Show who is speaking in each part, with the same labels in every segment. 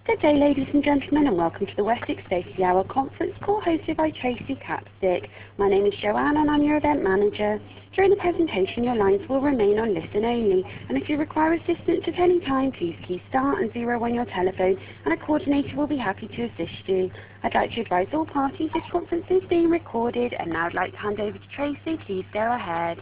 Speaker 1: Good day, ladies and gentlemen, and welcome to the Wessex Safety Hour conference call hosted by Tracy Capstick. My name is Joanne and I'm your event manager. During the presentation, your lines will remain on listen only, and if you require assistance at any time, please key star and 0 on your telephone, and a coordinator will be happy to assist you. I'd like to advise all parties this conference is being recorded, and now I'd like to hand over to Tracy. Please go ahead.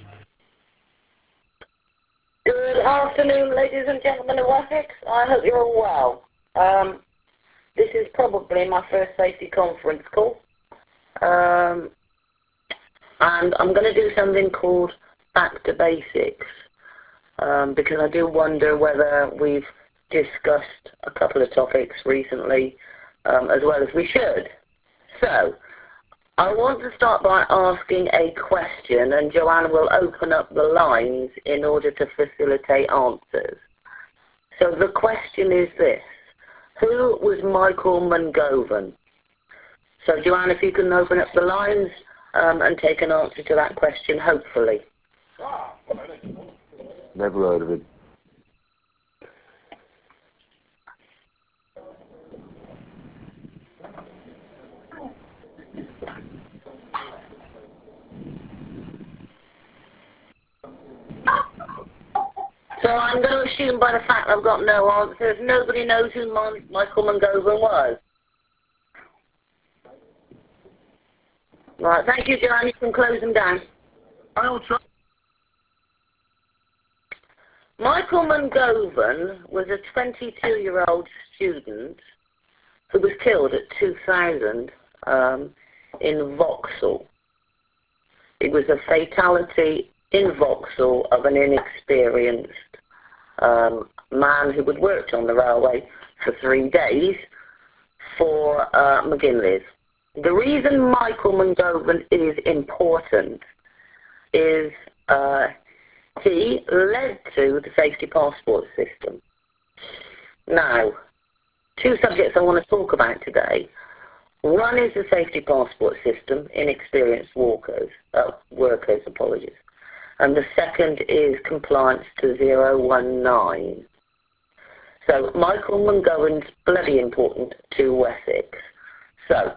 Speaker 2: Good afternoon, ladies and gentlemen of Wessex. I hope you're all well. This is probably my first safety conference call, and I'm going to do something called Back to Basics, because I do wonder whether we've discussed a couple of topics recently as well as we should. So, I want to start by asking a question, and Joanna will open up the lines in order to facilitate answers. So the question is this: who was Michael Mungovan? So Joanna, if you can open up the lines and take an answer to that question, hopefully.
Speaker 3: Never heard of him.
Speaker 2: So I'm going to assume by the fact I've got no answers, nobody knows who Michael Mungovan was. Right, thank you, Joanne. You can close them down.
Speaker 3: I'll try.
Speaker 2: Michael Mungovan was a 22-year-old student who was killed at 2000 in Vauxhall. It was a fatality in Vauxhall of an inexperienced man who had worked on the railway for 3 days for McGinley's. The reason Michael Mungovan is important is he led to the safety passport system. Now, two subjects I want to talk about today. One is the safety passport system, inexperienced workers, and the second is compliance to 019. So Michael Mungovan's bloody important to Wessex. So,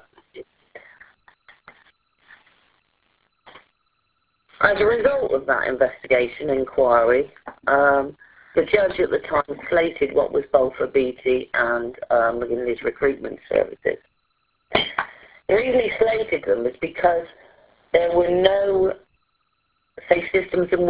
Speaker 2: as a result of that investigation inquiry, the judge at the time slated what was Balfour Beatty and McGinley's recruitment services. The reason he slated them is because there were no safe systems of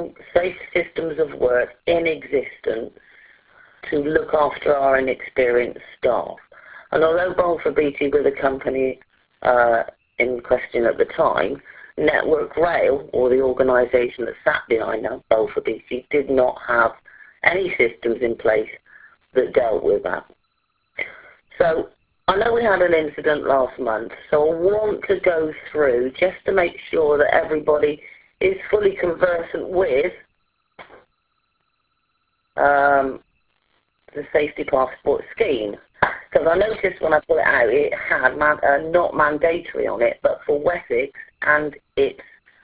Speaker 2: work in existence to look after our inexperienced staff. And although Balfour Beatty were the company in question at the time, Network Rail, or the organisation that sat behind that, Balfour Beatty, did not have any systems in place that dealt with that. So I know we had an incident last month, so I want to go through just to make sure that everybody is fully conversant with the safety passport scheme. Because I noticed when I put it out, it had not mandatory on it, but for Wessex and its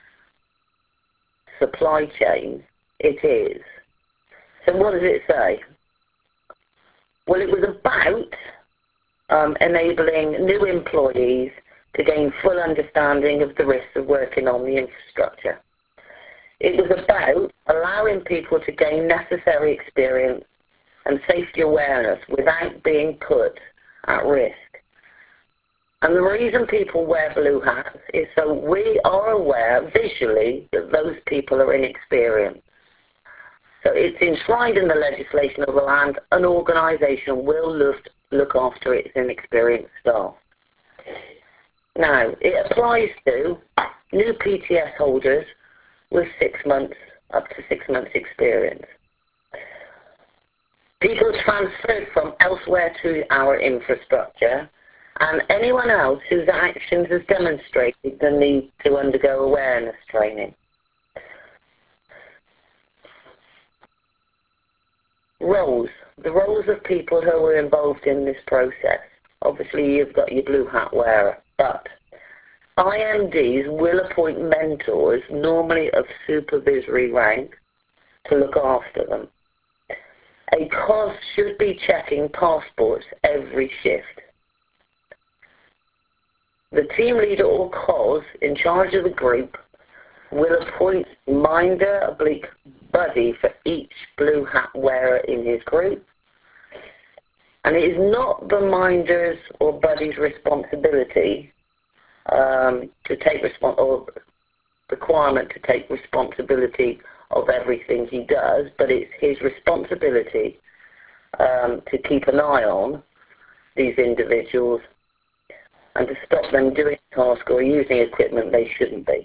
Speaker 2: supply chain, it is. So what does it say? Well, it was about enabling new employees to gain full understanding of the risks of working on the infrastructure. It was about allowing people to gain necessary experience and safety awareness without being put at risk. And the reason people wear blue hats is so we are aware visually that those people are inexperienced. So it's enshrined in the legislation of the land an organisation will look after its inexperienced staff. Now, it applies to new PTS holders with up to 6 months experience. People transferred from elsewhere to our infrastructure, and anyone else whose actions has demonstrated the need to undergo awareness training. Roles. The roles of people who were involved in this process. Obviously, you've got your blue hat wearer, but IMDs will appoint mentors, normally of supervisory rank, to look after them. A COS should be checking passports every shift. The team leader or COS in charge of the group will appoint minder/buddy for each blue hat wearer in his group. And it is not the minder's or buddy's responsibility to take requirement to take responsibility of everything he does, but it's his responsibility to keep an eye on these individuals and to stop them doing tasks or using equipment they shouldn't be.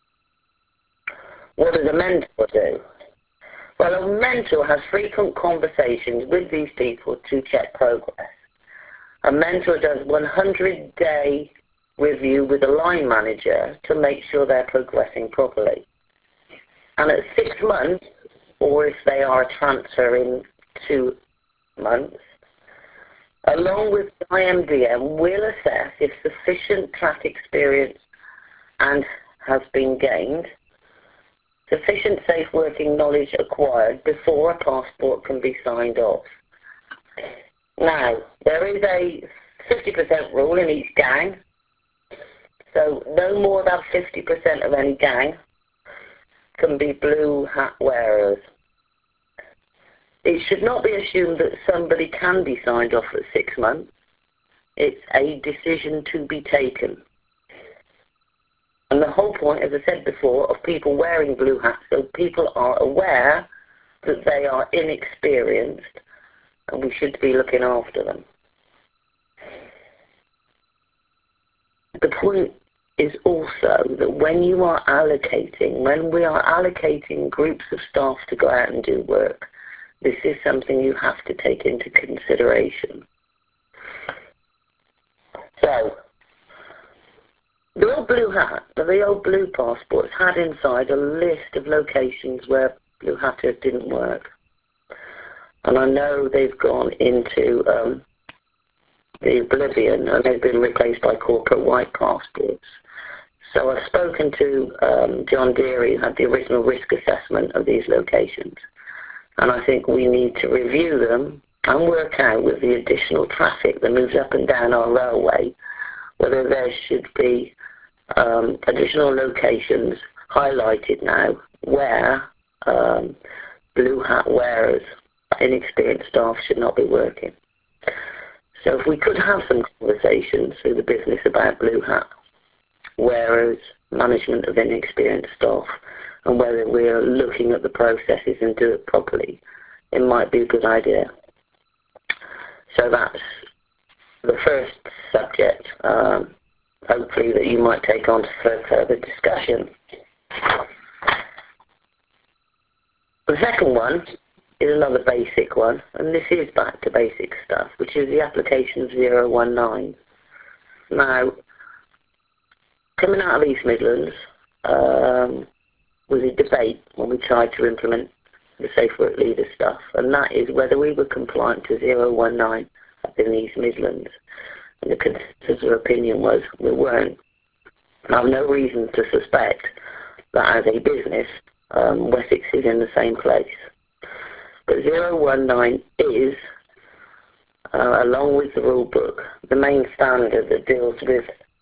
Speaker 2: What does a mentor do? Well, a mentor has frequent conversations with these people to check progress. A mentor does 100-day review with a line manager to make sure they're progressing properly. And at 6 months, or if they are a transfer in 2 months, along with the IMDM, will assess if sufficient track experience and has been gained, sufficient safe working knowledge acquired before a passport can be signed off. Now, there is a 50% rule in each gang, so no more than 50% of any gang can be blue hat wearers. It should not be assumed that somebody can be signed off at 6 months. It's a decision to be taken. And the whole point, as I said before, of people wearing blue hats, so people are aware that they are inexperienced and we should be looking after them. The point is also that when we are allocating groups of staff to go out and do work, this is something you have to take into consideration. So, the old blue hat, the old blue passports had inside a list of locations where blue hatters didn't work. And I know they've gone into the oblivion and they've been replaced by corporate white passports. So I've spoken to John Deary, who had the original risk assessment of these locations. And I think we need to review them and work out with the additional traffic that moves up and down our railway, whether there should be additional locations highlighted now where blue hat wearers, inexperienced staff should not be working. So if we could have some conversations through the business about blue hat wearers, management of inexperienced staff, and whether we're looking at the processes and do it properly, it might be a good idea. So that's the first subject, hopefully that you might take on for further discussion. The second one is another basic one, and this is back to basic stuff, which is the application of 019. Now, coming out of East Midlands was a debate when we tried to implement the Safe Work Leader stuff, and that is whether we were compliant to 019 up in the East Midlands. And the consensus of opinion was we weren't. And I have no reason to suspect that as a business, Wessex is in the same place. But 019 is, along with the rule book, the main standard that deals with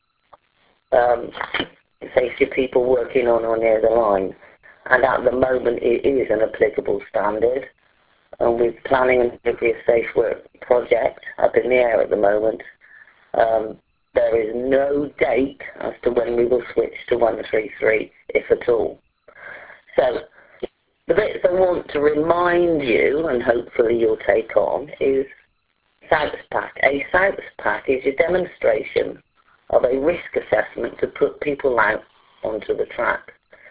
Speaker 2: safety of people working on or near the line. And at the moment it is an applicable standard. And with planning and delivery of safe work project up in the air at the moment, there is no date as to when we will switch to 133, if at all. So, the bits I want to remind you, and hopefully you'll take on, is SOUTS Pack. A SOUTS Pack is a demonstration of a risk assessment to put people out onto the track.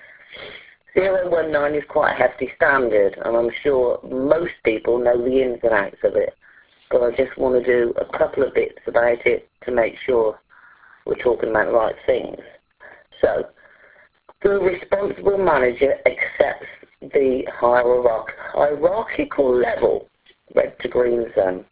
Speaker 2: 019 is quite a hefty standard, and I'm sure most people know the ins and outs of it. But I just want to do a couple of bits about it to make sure we're talking about the right things. So, the responsible manager accepts the hierarchical level, red to green zone.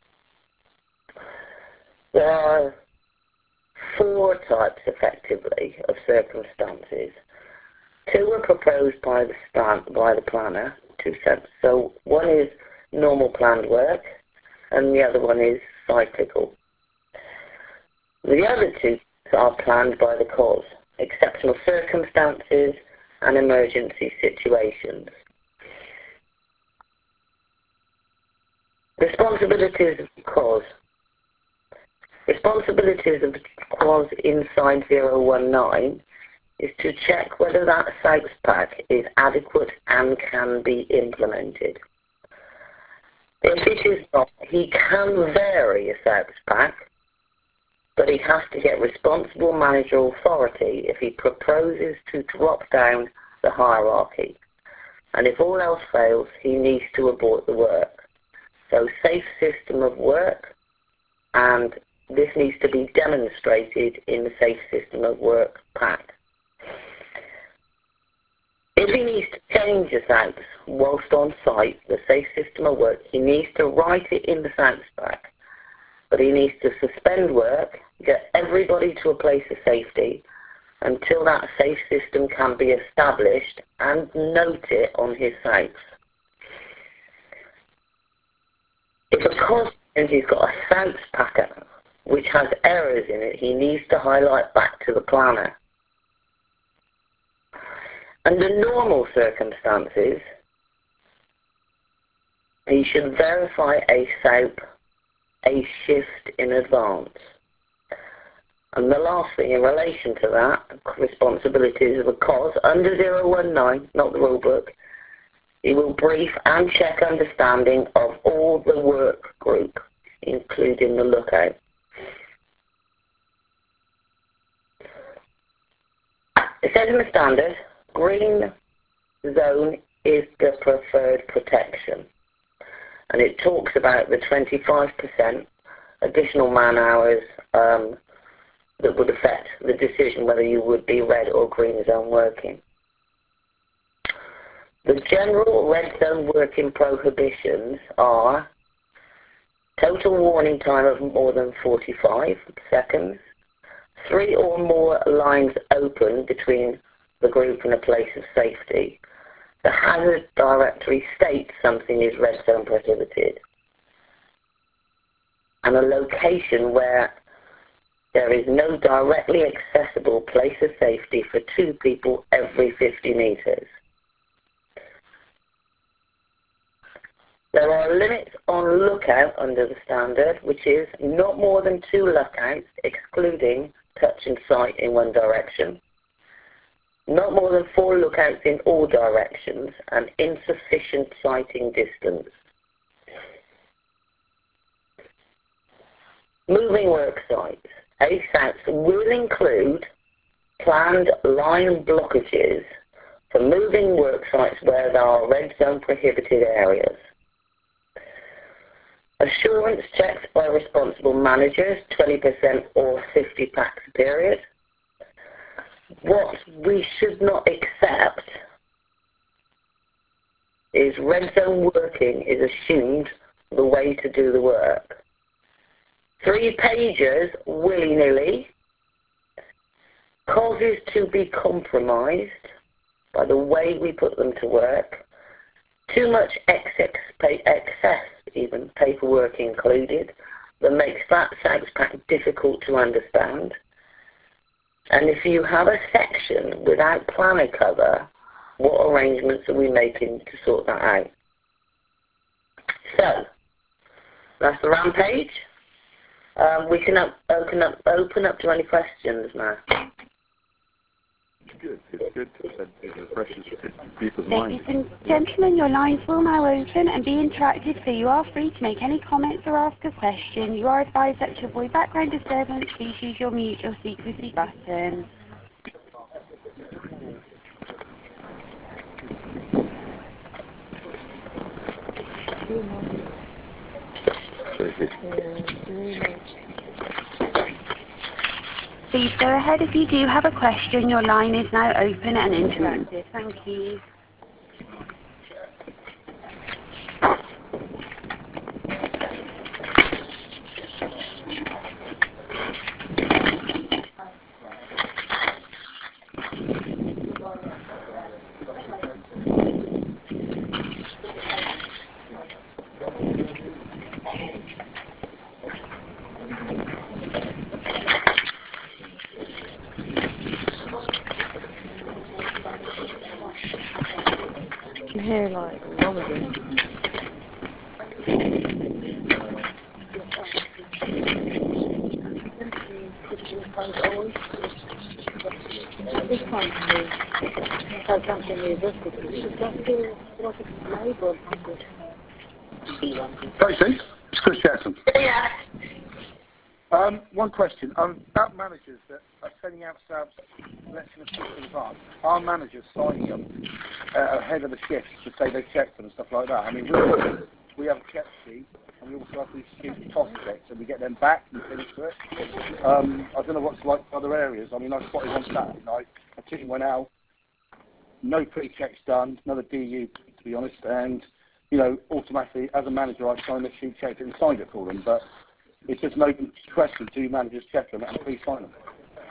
Speaker 2: There are 4 types, effectively, of circumstances. 2 are proposed by the planner, 2 sets. So one is normal planned work, and the other one is cyclical. The other two are planned by the cause, exceptional circumstances and emergency situations. Responsibilities of the cause. Responsibilities of the cause inside 019 is to check whether that SAUX pack is adequate and can be implemented. If it is not, he can vary a SAUX pack, but he has to get responsible managerial authority if he proposes to drop down the hierarchy. And if all else fails, he needs to abort the work. So safe system of work, and this needs to be demonstrated in the safe system of work pack. If he needs to change the SAUX whilst on site, the safe system of work, he needs to write it in the SAUX pack. But he needs to suspend work, get everybody to a place of safety until that safe system can be established, and note it on his SAUX. If a cause he's got a SAUX packet which has errors in it, he needs to highlight back to the planner. Under normal circumstances, he should verify a SAUX a shift in advance. And the last thing in relation to that, responsibilities of a cause, under 019, not the rule book, he will brief and check understanding of all the work group, including the lookout. It says in the standard, green zone is the preferred protection. And it talks about the 25% additional man hours that would affect the decision whether you would be red or green zone working. The general red zone working prohibitions are total warning time of more than 45 seconds, 3 or more lines open between the group and a place of safety. The hazard directory states something is red zone prohibited, and a location where there is no directly accessible place of safety for 2 people every 50 meters. There are limits on lookout under the standard, which is not more than 2 lookouts, excluding touch and sight in one direction. Not more than 4 lookouts in all directions, and insufficient sighting distance. Moving work sites. ASAPs will include planned line blockages for moving work sites where there are red zone prohibited areas. Assurance checks by responsible managers, 20% or 50 packs a period. What we should not accept is red zone working is assumed the way to do the work. 3 pages willy-nilly causes to be compromised by the way we put them to work. Too much excess even paperwork included, that makes that SAUX pack difficult to understand. And if you have a section without planner cover, what arrangements are we making to sort that out? So, that's the rampage. We can open up to any questions now.
Speaker 3: It's good. It refreshes people's
Speaker 1: Ladies
Speaker 3: minds.
Speaker 1: and gentlemen, your lines will now open and be interactive, so you are free to make any comments or ask a question. You are advised that to avoid background disturbance, please use your mute or secrecy button. Please go ahead if you do have a question. Your line is now open and interactive. Thank you.
Speaker 4: hear like rummaging. This time to me, has something new this
Speaker 5: Tracy, it's Chris Jackson.
Speaker 2: Yeah.
Speaker 5: One question. About managers that are sending out subs, selection of shifts in advance. Are managers signing them ahead of the shifts to say they've checked them and stuff like that? I mean, we have a check sheet, and we also have these student toss checks, and we get them back and finish to it. I don't know what's like other areas. I mean, I spotted one Saturday night. A chicken went out, no pre-checks done, another DU, to be honest, and, you know, automatically, as a manager, I signed the sheet, checked it, and signed it for them, but it's just an open question, do managers check them and pre-sign them?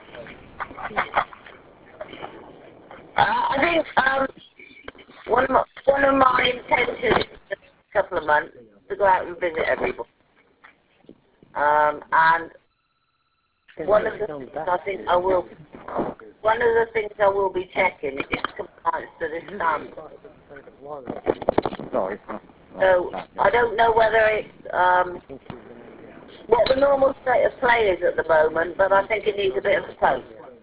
Speaker 2: I think one of my intentions in a couple of months is to go out and visit everybody. And one of the things I think I will, one of the things I will be checking is compliance to this standard. So I don't know whether it's what the normal state of play is at the moment, but I think it needs a bit of a poke.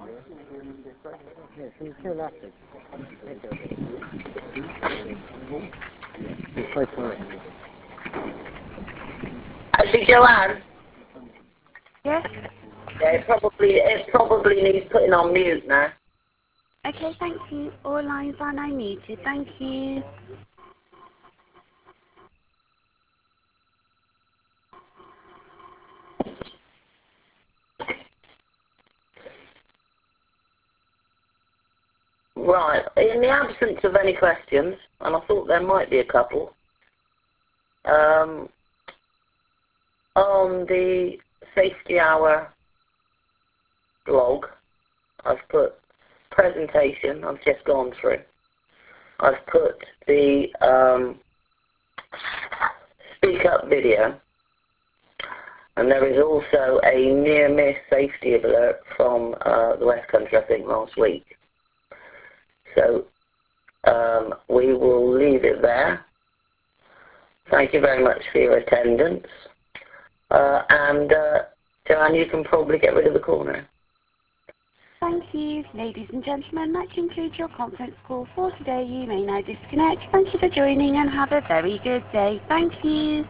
Speaker 2: Actually, Joanne?
Speaker 1: Yes?
Speaker 2: Yeah, it probably needs putting on mute now.
Speaker 1: Okay, thank you. All lines are now muted. Thank you.
Speaker 2: Right, in the absence of any questions, and I thought there might be a couple, on the safety hour blog, I've put presentation I've just gone through. I've put the speak up video, and there is also a near miss safety alert from the West Country, I think, last week. So we will leave it there. Thank you very much for your attendance. And Joanne, you can probably get rid of the call now.
Speaker 1: Thank you. Ladies and gentlemen, that concludes your conference call for today. You may now disconnect. Thank you for joining and have a very good day. Thank you.